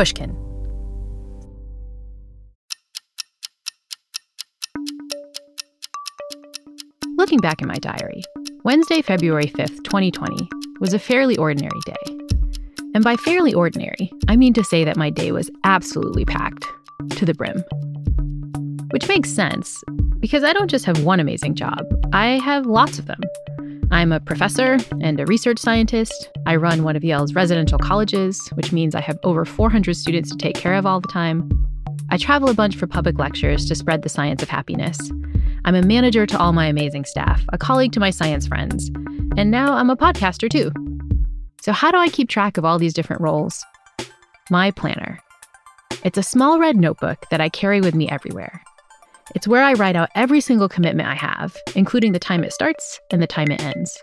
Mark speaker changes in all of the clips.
Speaker 1: Pushkin. Looking back in my diary, Wednesday, February 5th, 2020, was a fairly ordinary day. And by fairly ordinary, I mean to say that my day was absolutely packed to the brim. Which makes sense, because I don't just have one amazing job. I have lots of them. I'm a professor and a research scientist. I run one of Yale's residential colleges, which means I have over 400 students to take care of all the time. I travel a bunch for public lectures to spread the science of happiness. I'm a manager to all my amazing staff, a colleague to my science friends, and now I'm a podcaster too. So how do I keep track of all these different roles? My planner. It's a small red notebook that I carry with me everywhere. It's where I write out every single commitment I have, including the time it starts and the time it ends.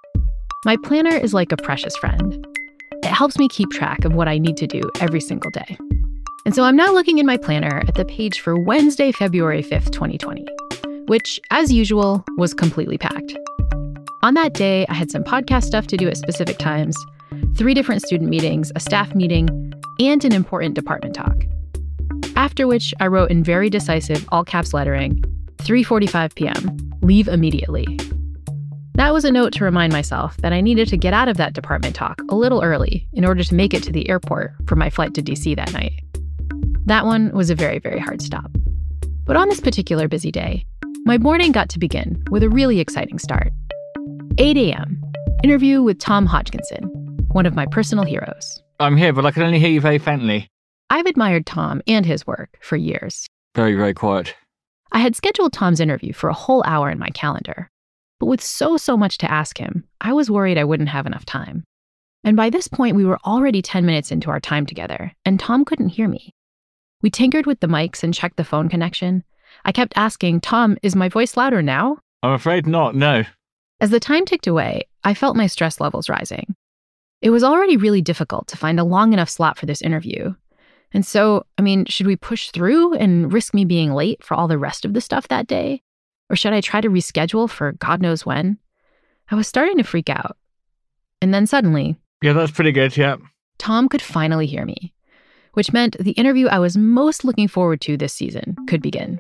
Speaker 1: My planner is like a precious friend. It helps me keep track of what I need to do every single day. And so I'm now looking in my planner at the page for Wednesday, February 5th, 2020, which, as usual, was completely packed. On that day, I had some podcast stuff to do at specific times, 3 different student meetings, a staff meeting, and an important department talk. After which, I wrote in very decisive all-caps lettering, 3:45 p.m., leave immediately. That was a note to remind myself that I needed to get out of that department talk a little early in order to make it to the airport for my flight to DC that night. That one was a very, very hard stop. But on this particular busy day, my morning got to begin with a really exciting start. 8 a.m., interview with Tom Hodgkinson, one of my personal heroes.
Speaker 2: I'm here, but I can only hear you very faintly.
Speaker 1: I've admired Tom and his work for years.
Speaker 2: Very, very quiet.
Speaker 1: I had scheduled Tom's interview for a whole hour in my calendar, but with so much to ask him, I was worried I wouldn't have enough time. And by this point, we were already 10 minutes into our time together, and Tom couldn't hear me. We tinkered with the mics and checked the phone connection. I kept asking, Tom, is my voice louder now?
Speaker 2: I'm afraid not, no.
Speaker 1: As the time ticked away, I felt my stress levels rising. It was already really difficult to find a long enough slot for this interview. And so, should we push through and risk me being late for all the rest of the stuff that day? Or should I try to reschedule for God knows when? I was starting to freak out. And then suddenly...
Speaker 2: Yeah, that's pretty good, yeah.
Speaker 1: Tom could finally hear me, which meant the interview I was most looking forward to this season could begin.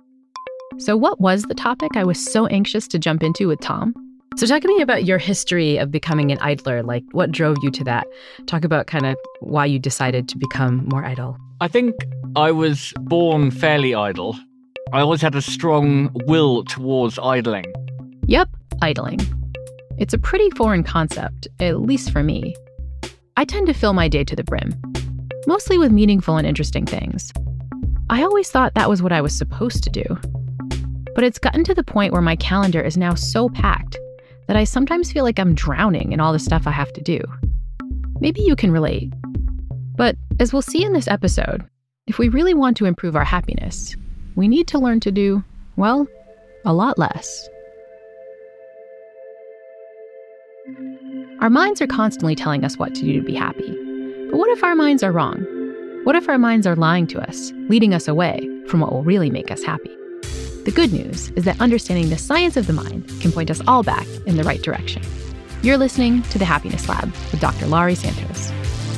Speaker 1: So what was the topic I was so anxious to jump into with Tom?
Speaker 3: So talk to me about your history of becoming an idler, like what drove you to that? Talk about kind of why you decided to become more idle.
Speaker 2: I think I was born fairly idle. I always had a strong will towards idling.
Speaker 1: Yep, idling. It's a pretty foreign concept, at least for me. I tend to fill my day to the brim, mostly with meaningful and interesting things. I always thought that was what I was supposed to do. But it's gotten to the point where my calendar is now so packed that I sometimes feel like I'm drowning in all the stuff I have to do. Maybe you can relate. But as we'll see in this episode, if we really want to improve our happiness, we need to learn to do, well, a lot less. Our minds are constantly telling us what to do to be happy. But what if our minds are wrong? What if our minds are lying to us, leading us away from what will really make us happy? The good news is that understanding the science of the mind can point us all back in the right direction. You're listening to The Happiness Lab with Dr. Laurie Santos.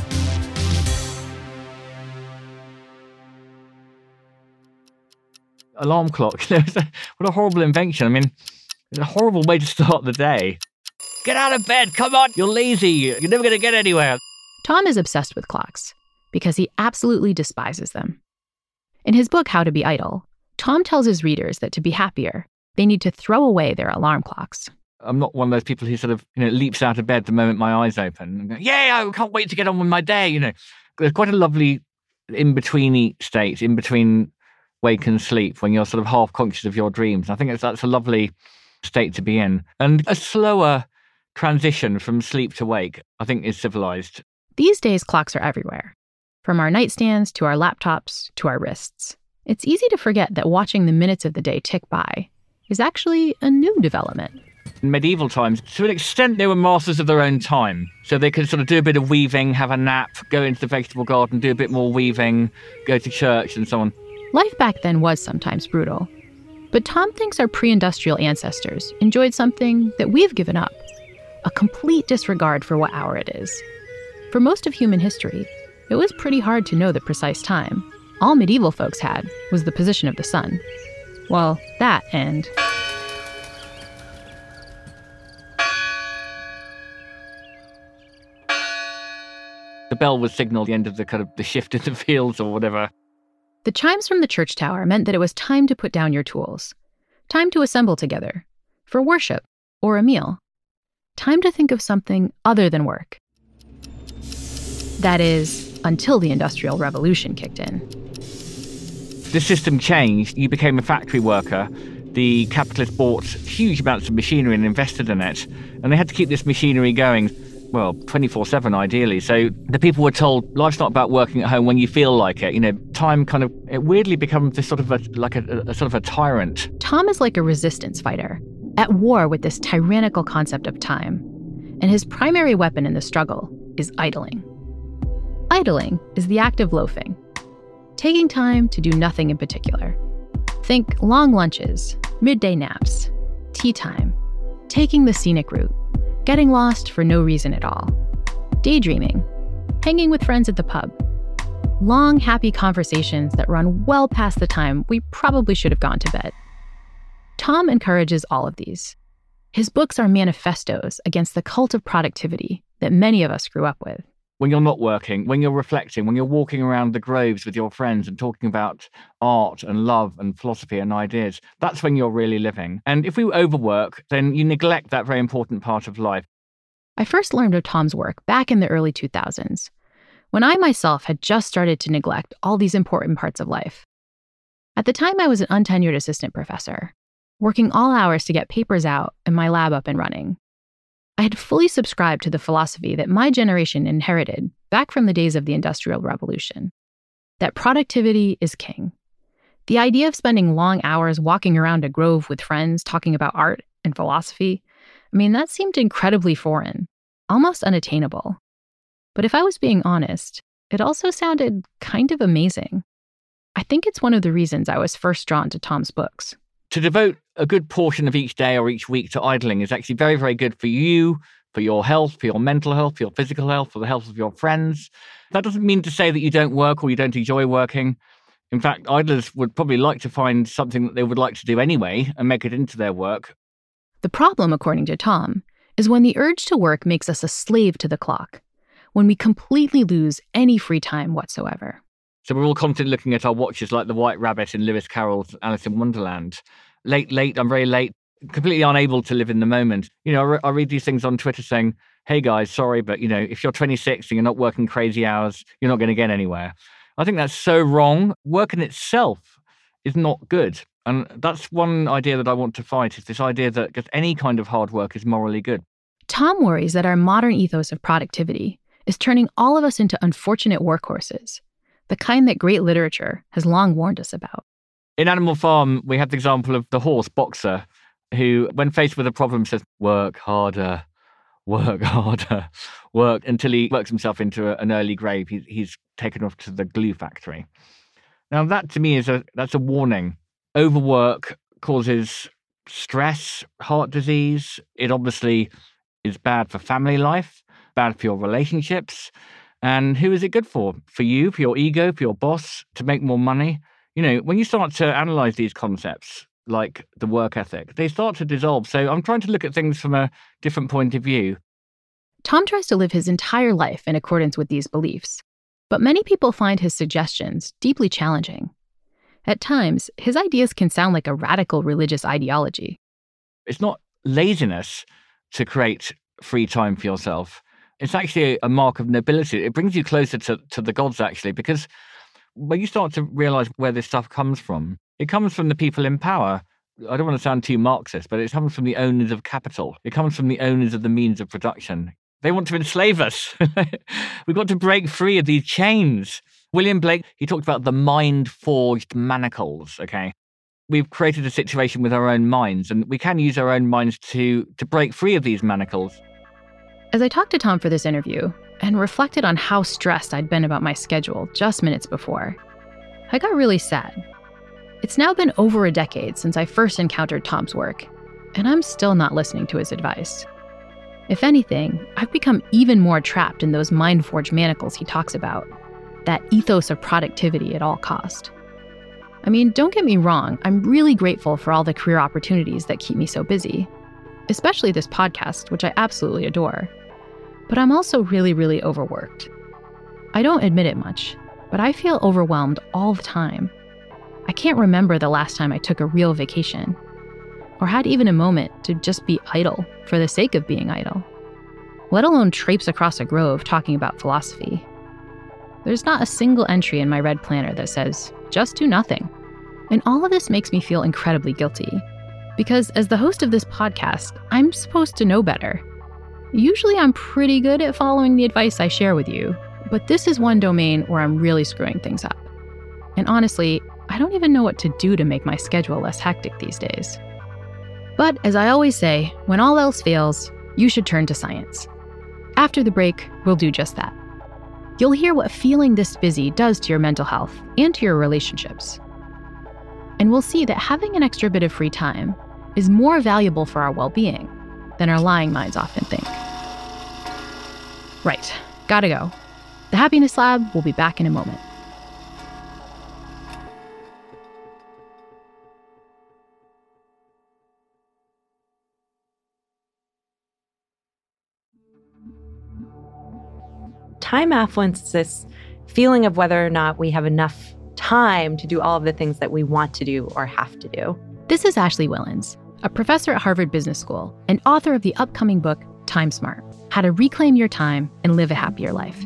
Speaker 2: Alarm clock. What a horrible invention. It's a horrible way to start the day. Get out of bed, come on, you're lazy, you're never going to get anywhere.
Speaker 1: Tom is obsessed with clocks because he absolutely despises them. In his book, How to Be Idle, Tom tells his readers that to be happier, they need to throw away their alarm clocks.
Speaker 2: I'm not one of those people who sort of, leaps out of bed the moment my eyes open and go, yeah, I can't wait to get on with my day, There's quite a lovely in-between state, in between wake and sleep, when you're sort of half conscious of your dreams. And I think that's a lovely state to be in. And a slower transition from sleep to wake, I think, is civilized.
Speaker 1: These days, clocks are everywhere. From our nightstands to our laptops to our wrists. It's easy to forget that watching the minutes of the day tick by is actually a new development.
Speaker 2: In medieval times, to an extent, they were masters of their own time. So they could sort of do a bit of weaving, have a nap, go into the vegetable garden, do a bit more weaving, go to church and so on.
Speaker 1: Life back then was sometimes brutal. But Tom thinks our pre-industrial ancestors enjoyed something that we've given up, a complete disregard for what hour it is. For most of human history, it was pretty hard to know the precise time. All medieval folks had was the position of the sun. Well, that and...
Speaker 2: the bell would signal the end of the shift in the fields or whatever.
Speaker 1: The chimes from the church tower meant that it was time to put down your tools. Time to assemble together. For worship. Or a meal. Time to think of something other than work. That is, until the Industrial Revolution kicked in.
Speaker 2: The system changed. You became a factory worker. The capitalists bought huge amounts of machinery and invested in it. And they had to keep this machinery going, well, 24/7 ideally. So the people were told, life's not about working at home when you feel like it. Time it weirdly becomes this sort of a sort of a tyrant.
Speaker 1: Tom is like a resistance fighter, at war with this tyrannical concept of time. And his primary weapon in the struggle is idling. Idling is the act of loafing. Taking time to do nothing in particular. Think long lunches, midday naps, tea time, taking the scenic route, getting lost for no reason at all, daydreaming, hanging with friends at the pub, long, happy conversations that run well past the time we probably should have gone to bed. Tom encourages all of these. His books are manifestos against the cult of productivity that many of us grew up with.
Speaker 2: When you're not working, when you're reflecting, when you're walking around the groves with your friends and talking about art and love and philosophy and ideas, that's when you're really living. And if we overwork, then you neglect that very important part of life.
Speaker 1: I first learned of Tom's work back in the early 2000s, when I myself had just started to neglect all these important parts of life. At the time, I was an untenured assistant professor, working all hours to get papers out and my lab up and running. I had fully subscribed to the philosophy that my generation inherited back from the days of the Industrial Revolution, that productivity is king. The idea of spending long hours walking around a grove with friends talking about art and philosophy, that seemed incredibly foreign, almost unattainable. But if I was being honest, it also sounded kind of amazing. I think it's one of the reasons I was first drawn to Tom's books.
Speaker 2: To devote a good portion of each day or each week to idling is actually very, very good for you, for your health, for your mental health, for your physical health, for the health of your friends. That doesn't mean to say that you don't work or you don't enjoy working. In fact, idlers would probably like to find something that they would like to do anyway and make it into their work.
Speaker 1: The problem, according to Tom, is when the urge to work makes us a slave to the clock, when we completely lose any free time whatsoever.
Speaker 2: So we're all constantly looking at our watches like the White Rabbit in Lewis Carroll's Alice in Wonderland. Late, I'm very late, completely unable to live in the moment. I read these things on Twitter saying, hey guys, sorry, but if you're 26 and you're not working crazy hours, you're not going to get anywhere. I think that's so wrong. Work in itself is not good. And that's one idea that I want to fight, is this idea that any kind of hard work is morally good.
Speaker 1: Tom worries that our modern ethos of productivity is turning all of us into unfortunate workhorses, the kind that great literature has long warned us about.
Speaker 2: In Animal Farm, we have the example of the horse, Boxer, who, when faced with a problem, says, work harder, work until he works himself into an early grave. He's taken off to the glue factory. Now, that to me that's a warning. Overwork causes stress, heart disease. It obviously is bad for family life, bad for your relationships. And who is it good for? For you, for your ego, for your boss, to make more money? When you start to analyze these concepts, like the work ethic, they start to dissolve. So I'm trying to look at things from a different point of view.
Speaker 1: Tom tries to live his entire life in accordance with these beliefs, but many people find his suggestions deeply challenging. At times, his ideas can sound like a radical religious ideology.
Speaker 2: It's not laziness to create free time for yourself. It's actually a mark of nobility. It brings you closer to the gods, actually, because when you start to realize where this stuff comes from, it comes from the people in power. I don't want to sound too Marxist, but it comes from the owners of capital. It comes from the owners of the means of production. They want to enslave us. We've got to break free of these chains. William Blake, he talked about the mind-forged manacles, okay? We've created a situation with our own minds, and we can use our own minds to break free of these manacles.
Speaker 1: As I talked to Tom for this interview and reflected on how stressed I'd been about my schedule just minutes before, I got really sad. It's now been over a decade since I first encountered Tom's work, and I'm still not listening to his advice. If anything, I've become even more trapped in those mind-forged manacles he talks about, that ethos of productivity at all cost. I mean, don't get me wrong, I'm really grateful for all the career opportunities that keep me so busy, especially this podcast, which I absolutely adore. But I'm also really, really overworked. I don't admit it much, but I feel overwhelmed all the time. I can't remember the last time I took a real vacation, or had even a moment to just be idle for the sake of being idle, let alone traipse across a grove talking about philosophy. There's not a single entry in my red planner that says, just do nothing. And all of this makes me feel incredibly guilty, because as the host of this podcast, I'm supposed to know better. Usually I'm pretty good at following the advice I share with you, but this is one domain where I'm really screwing things up. And honestly, I don't even know what to do to make my schedule less hectic these days. But as I always say, when all else fails, you should turn to science. After the break, we'll do just that. You'll hear what feeling this busy does to your mental health and to your relationships. And we'll see that having an extra bit of free time is more valuable for our well-being than our lying minds often think. Right, gotta go. The Happiness Lab will be back in a moment.
Speaker 4: Time affluence is this feeling of whether or not we have enough time to do all of the things that we want to do or have to do.
Speaker 1: This is Ashley Whillans, a professor at Harvard Business School and author of the upcoming book, Time Smart: How to Reclaim Your Time and Live a Happier Life.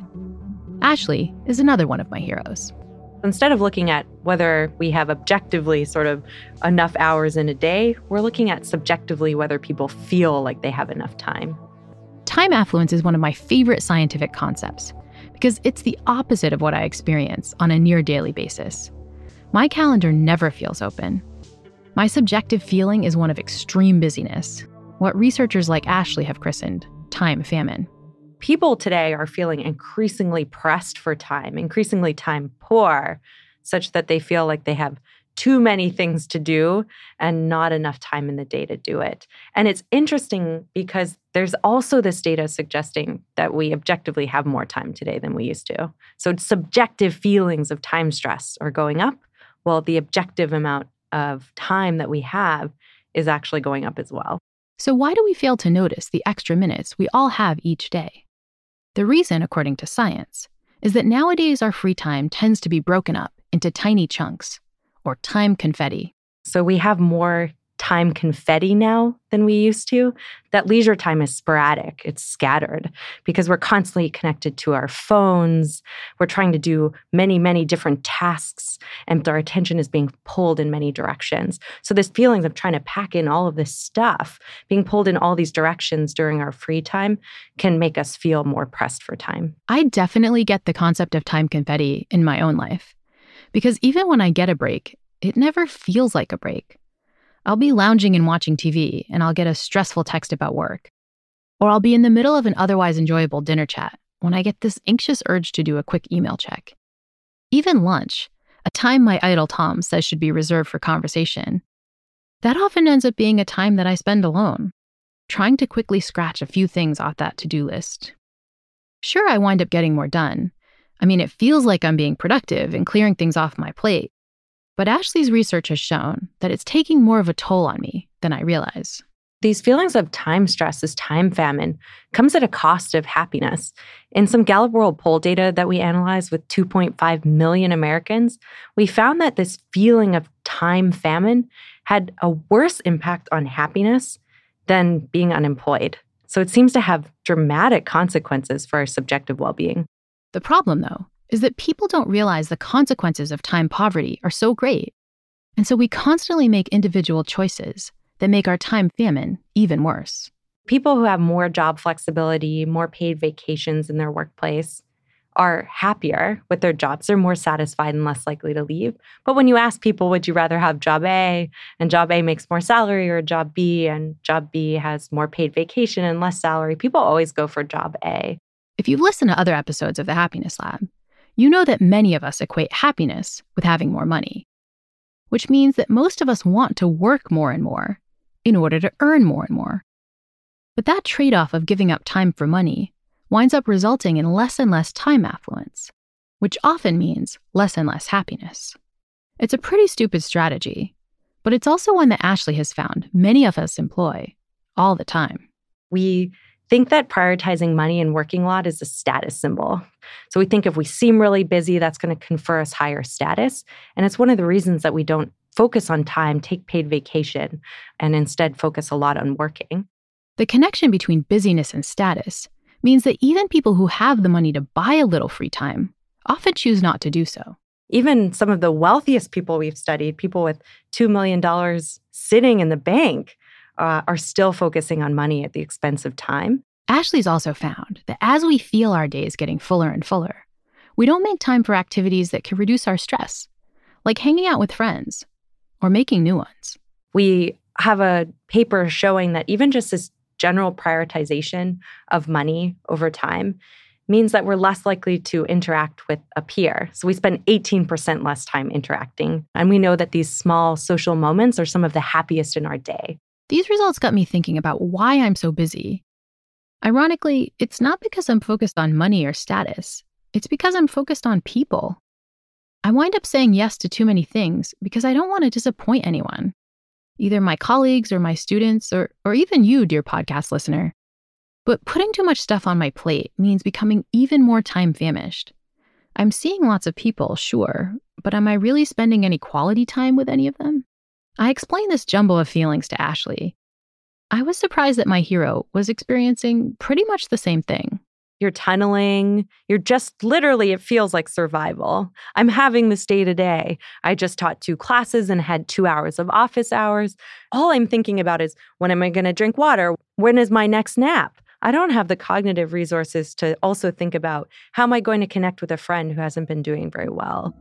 Speaker 1: Ashley is another one of my heroes.
Speaker 4: Instead of looking at whether we have objectively sort of enough hours in a day, we're looking at subjectively whether people feel like they have enough time.
Speaker 1: Time affluence is one of my favorite scientific concepts because it's the opposite of what I experience on a near daily basis. My calendar never feels open. My subjective feeling is one of extreme busyness, what researchers like Ashley have christened time famine.
Speaker 4: People today are feeling increasingly pressed for time, increasingly time poor, such that they feel like they have too many things to do and not enough time in the day to do it. And it's interesting because there's also this data suggesting that we objectively have more time today than we used to. So subjective feelings of time stress are going up, while the objective amount of time that we have is actually going up as well.
Speaker 1: So why do we fail to notice the extra minutes we all have each day? The reason, according to science, is that nowadays our free time tends to be broken up into tiny chunks, or time confetti.
Speaker 4: So we have more time confetti now than we used to. That leisure time is sporadic. It's scattered because we're constantly connected to our phones. We're trying to do many, many different tasks, and our attention is being pulled in many directions. So this feeling of trying to pack in all of this stuff, being pulled in all these directions during our free time, can make us feel more pressed for time.
Speaker 1: I definitely get the concept of time confetti in my own life. Because even when I get a break, it never feels like a break. I'll be lounging and watching TV, and I'll get a stressful text about work. Or I'll be in the middle of an otherwise enjoyable dinner chat when I get this anxious urge to do a quick email check. Even lunch, a time my idol Tom says should be reserved for conversation, that often ends up being a time that I spend alone, trying to quickly scratch a few things off that to-do list. Sure, I wind up getting more done. I mean, it feels like I'm being productive and clearing things off my plate. But Ashley's research has shown that it's taking more of a toll on me than I realize.
Speaker 4: These feelings of time stress, this time famine, comes at a cost of happiness. In some Gallup World Poll data that we analyzed with 2.5 million Americans, we found that this feeling of time famine had a worse impact on happiness than being unemployed. So it seems to have dramatic consequences for our subjective well-being.
Speaker 1: The problem, though, is that people don't realize the consequences of time poverty are so great. And so we constantly make individual choices that make our time famine even worse.
Speaker 4: People who have more job flexibility, more paid vacations in their workplace are happier with their jobs. They're more satisfied and less likely to leave. But when you ask people, would you rather have job A, and job A makes more salary, or job B, and job B has more paid vacation and less salary, people always go for job A.
Speaker 1: If you've listened to other episodes of the Happiness Lab, you know that many of us equate happiness with having more money, which means that most of us want to work more and more in order to earn more and more. But that trade-off of giving up time for money winds up resulting in less and less time affluence. which often means less and less happiness. It's a pretty stupid strategy, but it's also one that Ashley has found many of us employ all the time.
Speaker 4: We think that prioritizing money and working a lot is a status symbol. So we think if we seem really busy, that's going to confer us higher status. And it's one of the reasons that we don't focus on time, take paid vacation, and instead focus a lot on working.
Speaker 1: The connection between busyness and status means that even people who have the money to buy a little free time often choose not to do so.
Speaker 4: Even some of the wealthiest people we've studied, people with $2 million sitting in the bank, are still focusing on money at the expense of time.
Speaker 1: Ashley's also found that as we feel our days getting fuller and fuller, we don't make time for activities that can reduce our stress, like hanging out with friends or making new ones.
Speaker 4: We have a paper showing that even just this general prioritization of money over time means that we're less likely to interact with a peer. So we spend 18% less time interacting. And we know that these small social moments are some of the happiest in our day.
Speaker 1: These results got me thinking about why I'm so busy. Ironically, it's not because I'm focused on money or status. It's because I'm focused on people. I wind up saying yes to too many things because I don't want to disappoint anyone, either my colleagues or my students or even you, dear podcast listener. But putting too much stuff on my plate means becoming even more time famished. I'm seeing lots of people, sure, but am I really spending any quality time with any of them? I explained this jumble of feelings to Ashley. I was surprised that my hero was experiencing pretty much the same thing.
Speaker 4: You're tunneling. You're just literally, it feels like survival. I'm having this day to day. I just taught 2 classes and had 2 hours of office hours. All I'm thinking about is, when am I going to drink water? When is my next nap? I don't have the cognitive resources to also think about, how am I going to connect with a friend who hasn't been doing very well?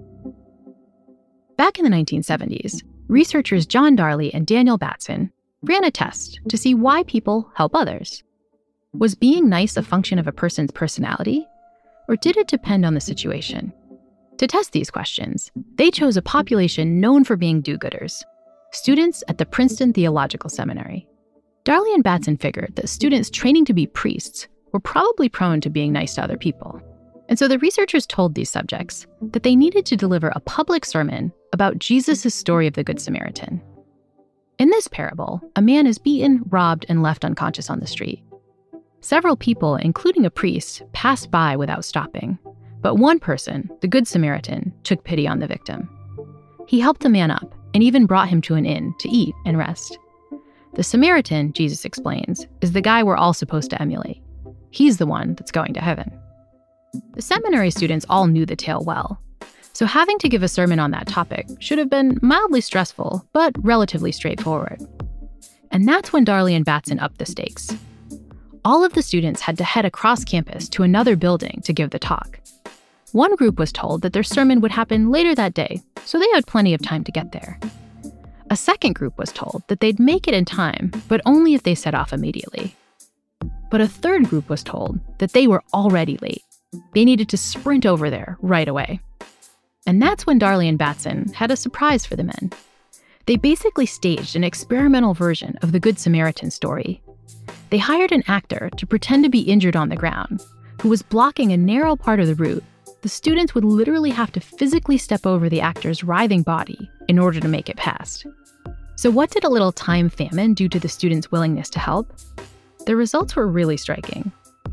Speaker 1: Back in the 1970s, researchers John Darley and Daniel Batson ran a test to see why people help others. Was being nice a function of a person's personality, or did it depend on the situation? To test these questions, they chose a population known for being do-gooders, students at the Princeton Theological Seminary. Darley and Batson figured that students training to be priests were probably prone to being nice to other people. And so the researchers told these subjects that they needed to deliver a public sermon about Jesus' story of the Good Samaritan. In this parable, a man is beaten, robbed, and left unconscious on the street. Several people, including a priest, passed by without stopping, but one person, the Good Samaritan, took pity on the victim. He helped the man up and even brought him to an inn to eat and rest. The Samaritan, Jesus explains, is the guy we're all supposed to emulate. He's the one that's going to heaven. The seminary students all knew the tale well, so having to give a sermon on that topic should have been mildly stressful, but relatively straightforward. And that's when Darley and Batson upped the stakes. All of the students had to head across campus to another building to give the talk. One group was told that their sermon would happen later that day, so they had plenty of time to get there. A second group was told that they'd make it in time, but only if they set off immediately. But a third group was told that they were already late. They needed to sprint over there right away. And that's when Darley and Batson had a surprise for the men. They basically staged an experimental version of the Good Samaritan story. They hired an actor to pretend to be injured on the ground, who was blocking a narrow part of the route. The students would literally have to physically step over the actor's writhing body in order to make it past. So what did a little time famine do to the students' willingness to help? The results were really striking.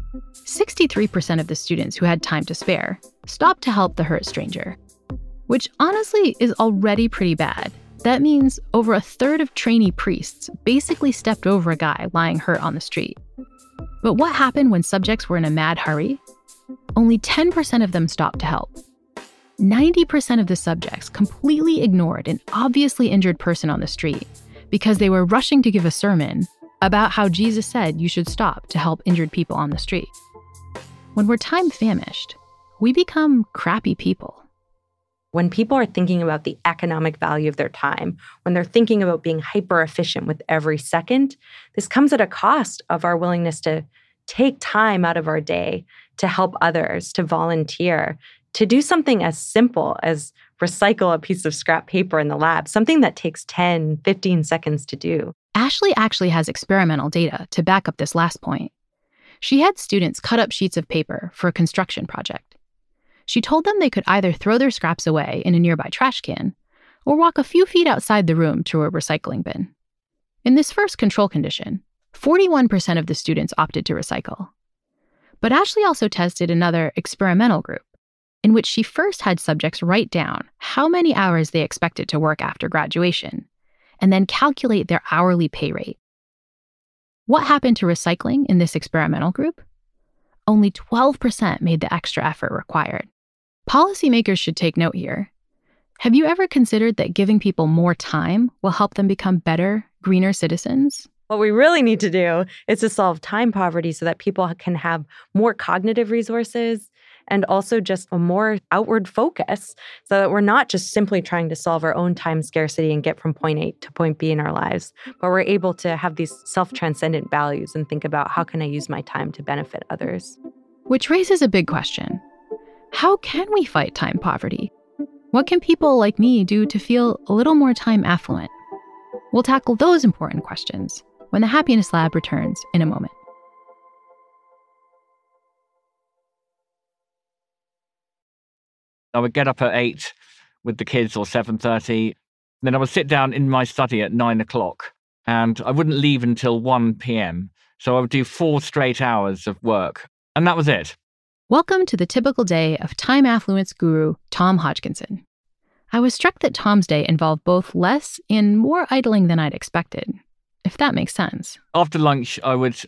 Speaker 1: 63% of the students who had time to spare stopped to help the hurt stranger, which honestly is already pretty bad. That means over a third of trainee priests basically stepped over a guy lying hurt on the street. But what happened when subjects were in a mad hurry? Only 10% of them stopped to help. 90% of the subjects completely ignored an obviously injured person on the street because they were rushing to give a sermon about how Jesus said you should stop to help injured people on the street. When we're time famished, we become crappy people.
Speaker 4: When people are thinking about the economic value of their time, when they're thinking about being hyper efficient with every second, this comes at a cost of our willingness to take time out of our day to help others, to volunteer, to do something as simple as recycle a piece of scrap paper in the lab, something that takes 10, 15 seconds to do.
Speaker 1: Ashley actually has experimental data to back up this last point. She had students cut up sheets of paper for a construction project. She told them they could either throw their scraps away in a nearby trash can or walk a few feet outside the room to a recycling bin. In this first control condition, 41% of the students opted to recycle. But Ashley also tested another experimental group, in which she first had subjects write down how many hours they expected to work after graduation, and then calculate their hourly pay rate. What happened to recycling in this experimental group? Only 12% made the extra effort required. Policymakers should take note here. Have you ever considered that giving people more time will help them become better, greener citizens?
Speaker 4: What we really need to do is to solve time poverty so that people can have more cognitive resources and also just a more outward focus so that we're not just simply trying to solve our own time scarcity and get from point A to point B in our lives, but we're able to have these self-transcendent values and think about how can I use my time to benefit others.
Speaker 1: Which raises a big question. How can we fight time poverty? What can people like me do to feel a little more time affluent? We'll tackle those important questions when the Happiness Lab returns in a moment.
Speaker 2: I would get up at 8 with the kids or 7:30. Then I would sit down in my study at 9 o'clock and I wouldn't leave until 1 p.m. So I would do 4 straight hours of work. And that was it.
Speaker 1: Welcome to the typical day of time affluence guru Tom Hodgkinson. I was struck that Tom's day involved both less and more idling than I'd expected, if that makes sense.
Speaker 2: After lunch, I would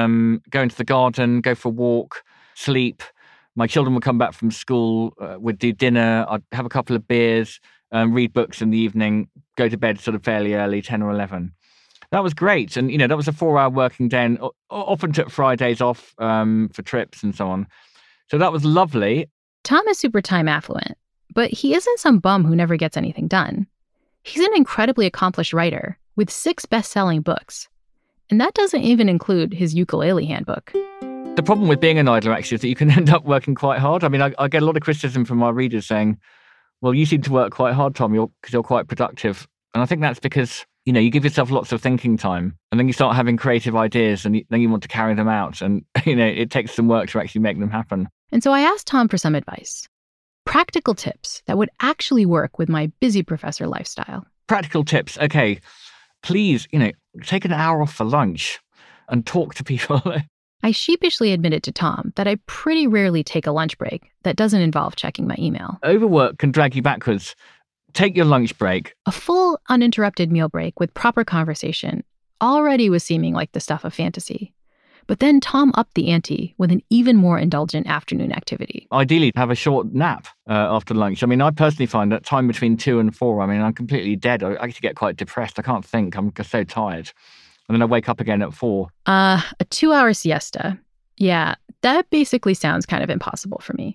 Speaker 2: go into the garden, go for a walk, sleep. My children would come back from school, would do dinner. I'd have a couple of beers, read books in the evening, go to bed sort of fairly early, 10 or 11. That was great. And, that was a 4-hour working day and often took Fridays off for trips and so on. So that was lovely.
Speaker 1: Tom is super time affluent, but he isn't some bum who never gets anything done. He's an incredibly accomplished writer with 6 best-selling books. And that doesn't even include his ukulele handbook.
Speaker 2: The problem with being an idler, actually, is that you can end up working quite hard. I mean, I get a lot of criticism from our readers saying, well, you seem to work quite hard, Tom, because you're quite productive. And I think that's because, you give yourself lots of thinking time and then you start having creative ideas and then you want to carry them out. And, it takes some work to actually make them happen.
Speaker 1: And so I asked Tom for some advice. Practical tips that would actually work with my busy professor lifestyle.
Speaker 2: Practical tips. Okay, please, take an hour off for lunch and talk to people.
Speaker 1: I sheepishly admitted to Tom that I pretty rarely take a lunch break that doesn't involve checking my email.
Speaker 2: Overwork can drag you backwards. Take your lunch break.
Speaker 1: A full, uninterrupted meal break with proper conversation already was seeming like the stuff of fantasy. But then Tom upped the ante with an even more indulgent afternoon activity.
Speaker 2: Ideally, have a short nap after lunch. I mean, I personally find that time between 2 and 4, I'm completely dead. I actually get quite depressed. I can't think. I'm just so tired. And then I wake up again at 4.
Speaker 1: A 2-hour siesta. Yeah, that basically sounds kind of impossible for me.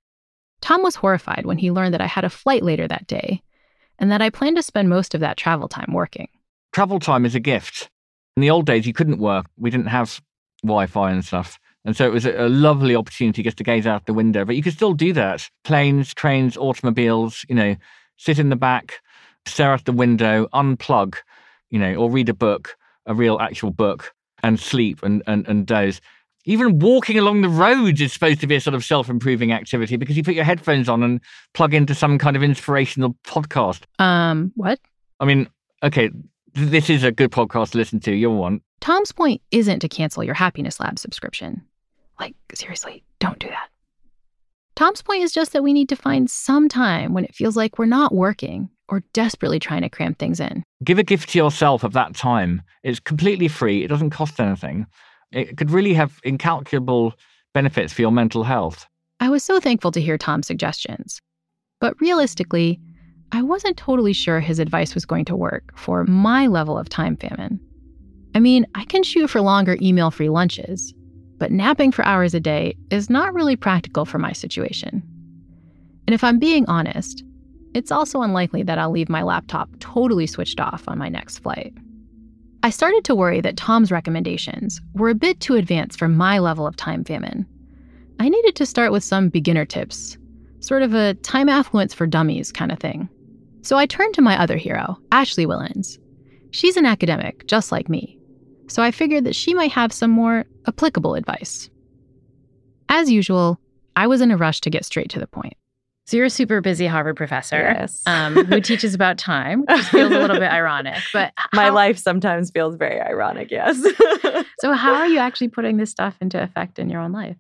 Speaker 1: Tom was horrified when he learned that I had a flight later that day and that I planned to spend most of that travel time working.
Speaker 2: Travel time is a gift. In the old days, you couldn't work. We didn't have Wi-Fi and stuff. And so it was a lovely opportunity just to gaze out the window. But you could still do that. Planes, trains, automobiles, sit in the back, stare out the window, unplug, or read a book, a real actual book, and sleep and doze. Even walking along the roads is supposed to be a sort of self-improving activity because you put your headphones on and plug into some kind of inspirational podcast.
Speaker 1: What?
Speaker 2: I mean, okay, this is a good podcast to listen to. You'll want.
Speaker 1: Tom's point isn't to cancel your Happiness Lab subscription. Like, seriously, don't do that. Tom's point is just that we need to find some time when it feels like we're not working or desperately trying to cram things in.
Speaker 2: Give a gift to yourself of that time. It's completely free. It doesn't cost anything. It could really have incalculable benefits for your mental health.
Speaker 1: I was so thankful to hear Tom's suggestions. But realistically, I wasn't totally sure his advice was going to work for my level of time famine. I mean, I can shoot for longer email-free lunches, but napping for hours a day is not really practical for my situation. And if I'm being honest, it's also unlikely that I'll leave my laptop totally switched off on my next flight. I started to worry that Tom's recommendations were a bit too advanced for my level of time famine. I needed to start with some beginner tips, sort of a time affluence for dummies kind of thing. So I turned to my other hero, Ashley Whillans. She's an academic, just like me, so I figured that she might have some more applicable advice. As usual, I was in a rush to get straight to the point. So you're a super busy Harvard professor
Speaker 4: Yes.
Speaker 1: who teaches about time, which feels a little bit ironic. But
Speaker 4: My life sometimes feels very ironic, yes.
Speaker 1: So how are you actually putting this stuff into effect in your own life?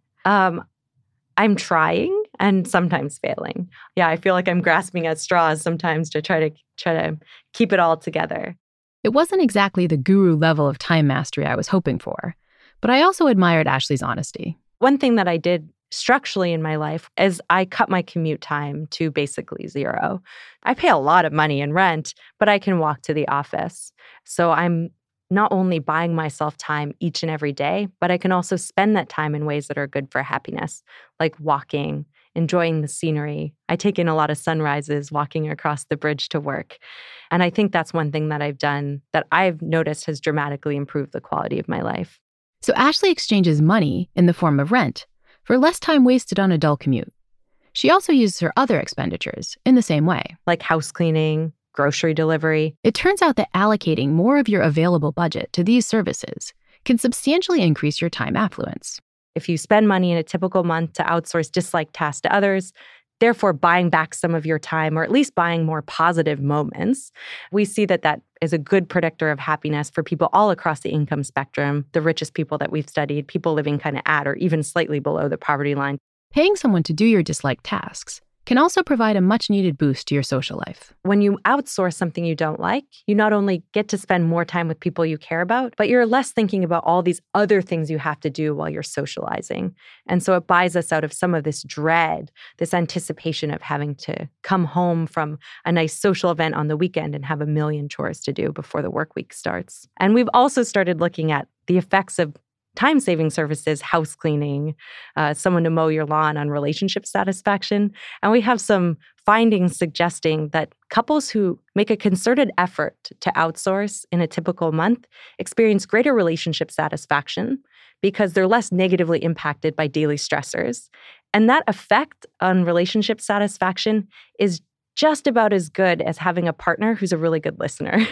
Speaker 4: I'm trying and sometimes failing. Yeah, I feel like I'm grasping at straws sometimes to try to keep it all together.
Speaker 1: It wasn't exactly the guru level of time mastery I was hoping for, but I also admired Ashley's honesty.
Speaker 4: One thing that I did structurally in my life is I cut my commute time to basically zero. I pay a lot of money in rent, but I can walk to the office. So I'm not only buying myself time each and every day, but I can also spend that time in ways that are good for happiness, like walking, enjoying the scenery. I take in a lot of sunrises walking across the bridge to work. And I think that's one thing that I've done that I've noticed has dramatically improved the quality of my life.
Speaker 1: So Ashley exchanges money in the form of rent for less time wasted on a dull commute. She also uses her other expenditures in the same way.
Speaker 4: Like house cleaning, grocery delivery.
Speaker 1: It turns out that allocating more of your available budget to these services can substantially increase your time affluence.
Speaker 4: If you spend money in a typical month to outsource disliked tasks to others, therefore buying back some of your time, or at least buying more positive moments, we see that that is a good predictor of happiness for people all across the income spectrum, the richest people that we've studied, people living kind of at or even slightly below the poverty line.
Speaker 1: Paying someone to do your disliked tasks can also provide a much-needed boost to your social life.
Speaker 4: When you outsource something you don't like, you not only get to spend more time with people you care about, but you're less thinking about all these other things you have to do while you're socializing. And so it buys us out of some of this dread, this anticipation of having to come home from a nice social event on the weekend and have a million chores to do before the work week starts. And we've also started looking at the effects of time-saving services, house cleaning, someone to mow your lawn on relationship satisfaction. And we have some findings suggesting that couples who make a concerted effort to outsource in a typical month experience greater relationship satisfaction because they're less negatively impacted by daily stressors. And that effect on relationship satisfaction is just about as good as having a partner who's a really good listener.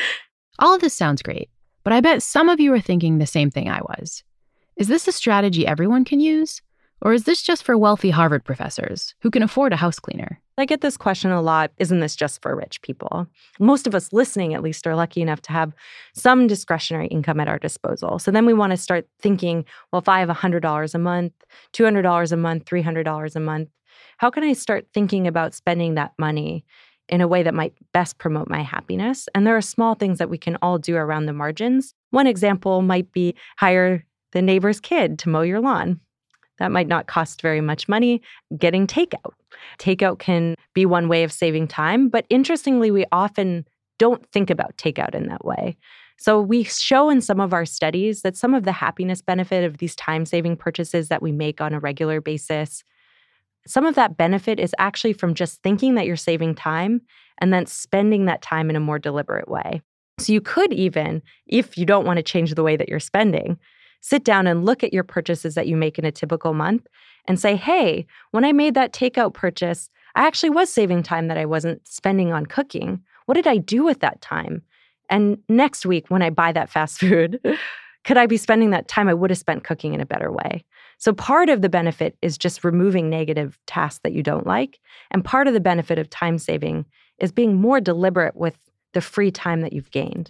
Speaker 1: All of this sounds great. But I bet some of you are thinking the same thing I was. Is this a strategy everyone can use? Or is this just for wealthy Harvard professors who can afford a house cleaner?
Speaker 4: I get this question a lot. Isn't this just for rich people? Most of us listening, at least, are lucky enough to have some discretionary income at our disposal. So then we want to start thinking, well, if I have $100 a month, $200 a month, $300 a month, how can I start thinking about spending that money in a way that might best promote my happiness? And there are small things that we can all do around the margins. One example might be hire the neighbor's kid to mow your lawn. That might not cost very much money. Getting takeout. Takeout can be one way of saving time, but interestingly, we often don't think about takeout in that way. So we show in some of our studies that some of the happiness benefit of these time-saving purchases that we make on a regular basis, some of that benefit is actually from just thinking that you're saving time and then spending that time in a more deliberate way. So you could even, if you don't want to change the way that you're spending, sit down and look at your purchases that you make in a typical month and say, hey, when I made that takeout purchase, I actually was saving time that I wasn't spending on cooking. What did I do with that time? And next week, when I buy that fast food, could I be spending that time I would have spent cooking in a better way? So part of the benefit is just removing negative tasks that you don't like. And part of the benefit of time saving is being more deliberate with the free time that you've gained.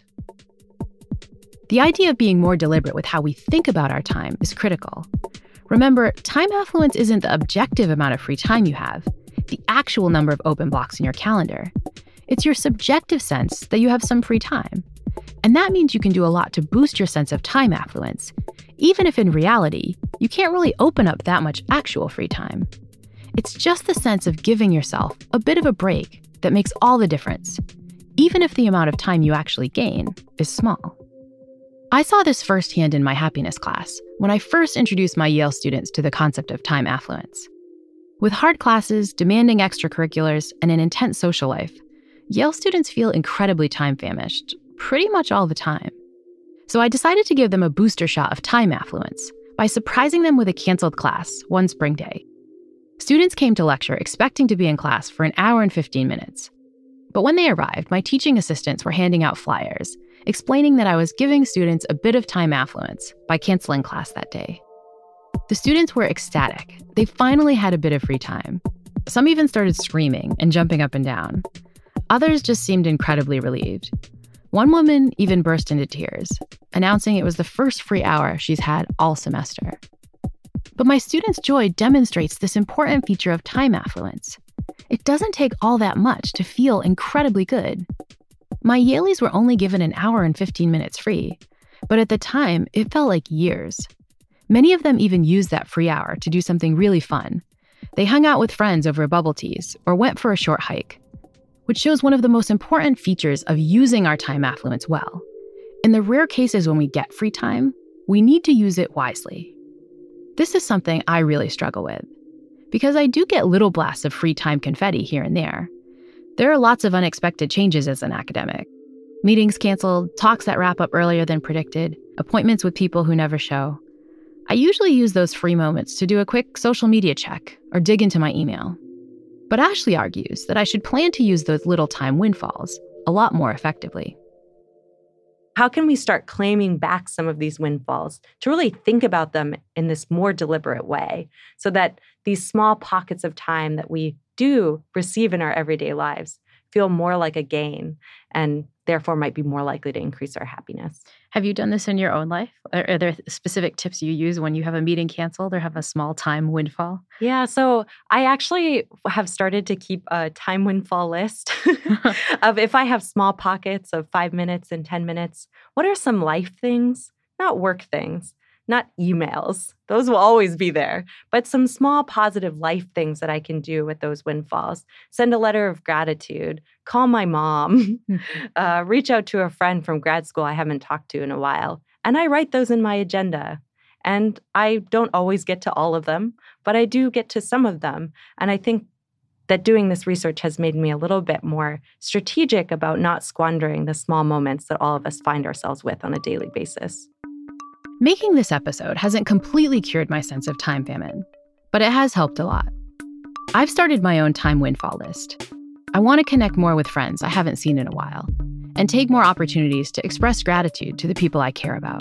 Speaker 1: The idea of being more deliberate with how we think about our time is critical. Remember, time affluence isn't the objective amount of free time you have, the actual number of open blocks in your calendar. It's your subjective sense that you have some free time. And that means you can do a lot to boost your sense of time affluence, even if in reality, you can't really open up that much actual free time. It's just the sense of giving yourself a bit of a break that makes all the difference, even if the amount of time you actually gain is small. I saw this firsthand in my happiness class when I first introduced my Yale students to the concept of time affluence. With hard classes, demanding extracurriculars, and an intense social life, Yale students feel incredibly time-famished pretty much all the time. So I decided to give them a booster shot of time affluence by surprising them with a canceled class one spring day. Students came to lecture expecting to be in class for an hour and 15 minutes. But when they arrived, my teaching assistants were handing out flyers, explaining that I was giving students a bit of time affluence by canceling class that day. The students were ecstatic. They finally had a bit of free time. Some even started screaming and jumping up and down. Others just seemed incredibly relieved. One woman even burst into tears, announcing it was the first free hour she's had all semester. But my students' joy demonstrates this important feature of time affluence. It doesn't take all that much to feel incredibly good. My Yaleys were only given an hour and 15 minutes free, but at the time, it felt like years. Many of them even used that free hour to do something really fun. They hung out with friends over bubble teas or went for a short hike, which shows one of the most important features of using our time affluence well. In the rare cases when we get free time, we need to use it wisely. This is something I really struggle with, because I do get little blasts of free time confetti here and there. There are lots of unexpected changes as an academic. Meetings canceled, talks that wrap up earlier than predicted, appointments with people who never show. I usually use those free moments to do a quick social media check or dig into my email. But Ashley argues that I should plan to use those little time windfalls a lot more effectively.
Speaker 4: How can we start claiming back some of these windfalls to really think about them in this more deliberate way so that these small pockets of time that we do receive in our everyday lives feel more like a gain and therefore might be more likely to increase our happiness?
Speaker 1: Have you done this in your own life? Are there specific tips you use when you have a meeting canceled or have a small time windfall?
Speaker 4: Yeah, so I actually have started to keep a time windfall list of if I have small pockets of 5 minutes and 10 minutes, what are some life things, not work things, not emails. Those will always be there, but some small positive life things that I can do with those windfalls. Send a letter of gratitude, call my mom, reach out to a friend from grad school I haven't talked to in a while. And I write those in my agenda. And I don't always get to all of them, but I do get to some of them. And I think that doing this research has made me a little bit more strategic about not squandering the small moments that all of us find ourselves with on a daily basis.
Speaker 1: Making this episode hasn't completely cured my sense of time famine, but it has helped a lot. I've started my own time windfall list. I want to connect more with friends I haven't seen in a while, and take more opportunities to express gratitude to the people I care about.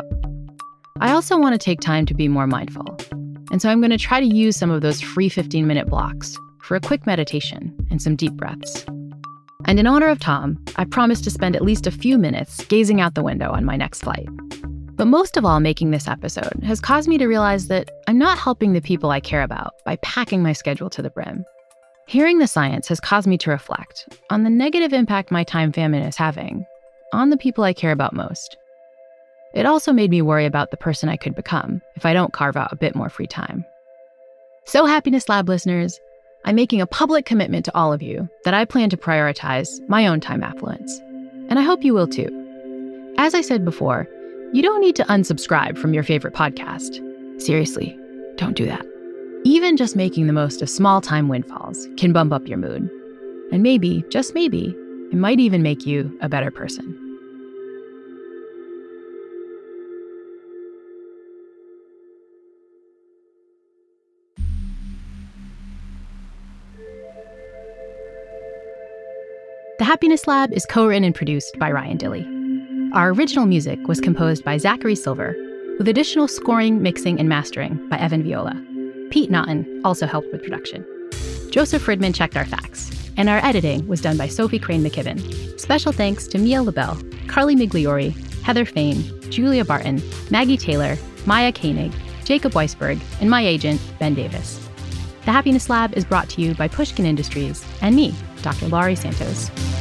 Speaker 1: I also want to take time to be more mindful, and so I'm going to try to use some of those free 15-minute blocks for a quick meditation and some deep breaths. And in honor of Tom, I promise to spend at least a few minutes gazing out the window on my next flight. But most of all, making this episode has caused me to realize that I'm not helping the people I care about by packing my schedule to the brim. Hearing the science has caused me to reflect on the negative impact my time famine is having on the people I care about most. It also made me worry about the person I could become if I don't carve out a bit more free time. So, Happiness Lab listeners, I'm making a public commitment to all of you that I plan to prioritize my own time affluence. And I hope you will too. As I said before, you don't need to unsubscribe from your favorite podcast. Seriously, don't do that. Even just making the most of small time windfalls can bump up your mood. And maybe, just maybe, it might even make you a better person. The Happiness Lab is co-written and produced by Ryan Dilley. Our original music was composed by Zachary Silver, with additional scoring, mixing, and mastering by Evan Viola. Pete Naughton also helped with production. Joseph Fridman checked our facts, and our editing was done by Sophie Crane McKibben. Special thanks to Mia LaBelle, Carly Migliori, Heather Fain, Julia Barton, Maggie Taylor, Maya Koenig, Jacob Weisberg, and my agent, Ben Davis. The Happiness Lab is brought to you by Pushkin Industries and me, Dr. Laurie Santos.